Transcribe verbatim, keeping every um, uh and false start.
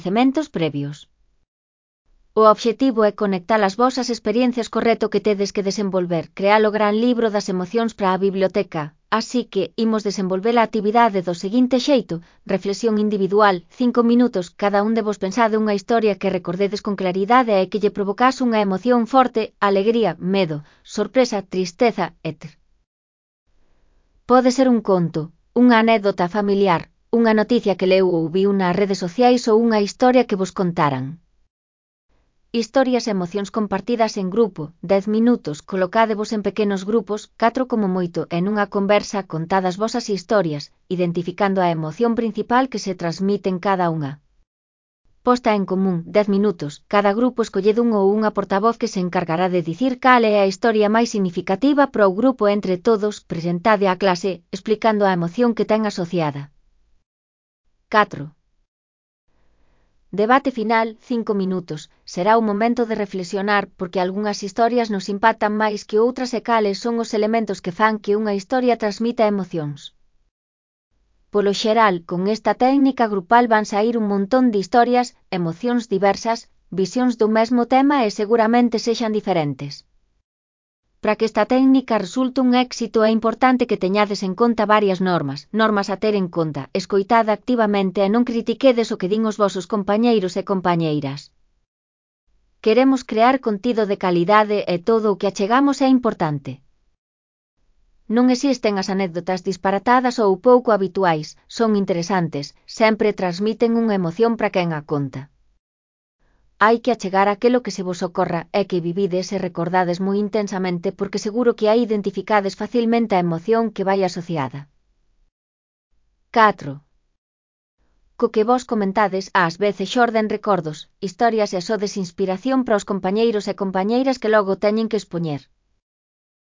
coñecementos previos. O obxectivo é conectar as vosas experiencias co reto que tedes que desenvolver, crear o gran libro das emocións para a biblioteca, así que imos desenvolver a actividade do seguinte xeito: reflexión individual, cinco minutos, cada un de vos pensade unha historia que recordedes con claridade e que lle provocase unha emoción forte, alegría, medo, sorpresa, tristeza, etcétera. Pode ser un conto, unha anécdota familiar, unha noticia que leu ou viu nas redes sociais ou unha historia que vos contaran. Historias e emocións compartidas en grupo, dez minutos, colocádevos en pequenos grupos, catro como moito, e nunha conversa contade as vosas historias, identificando a emoción principal que se transmite en cada unha. Posta en común, dez minutos, cada grupo escollede un ou unha portavoz que se encargará de dicir cal é a historia máis significativa para o grupo entre todos, presentade á clase, explicando a emoción que ten asociada. catro. Debate final, cinco minutos, será o momento de reflexionar porque algunhas historias nos impactan máis que outras e cales son os elementos que fan que unha historia transmita emocións. Polo xeral, con esta técnica grupal van saír un montón de historias, emocións diversas, visións do mesmo tema e seguramente sexan diferentes. Para que esta técnica resulte un éxito é importante que teñades en conta varias normas, normas a ter en conta, escoitad activamente e non critiquedes o que din os vosos compañeiros e compañeiras. Queremos crear contido de calidade e todo o que achegamos é importante. Non existen as anécdotas disparatadas ou pouco habituais, son interesantes, sempre transmiten unha emoción para quen a conta. Hai que achegar aquelo que se vos ocorra e que vivides e recordades moi intensamente porque seguro que aí identificades facilmente a emoción que vai asociada. catro. Co que vos comentades, ás veces xorden recordos, historias e sodes inspiración para os compañeiros e compañeiras que logo teñen que expoñer.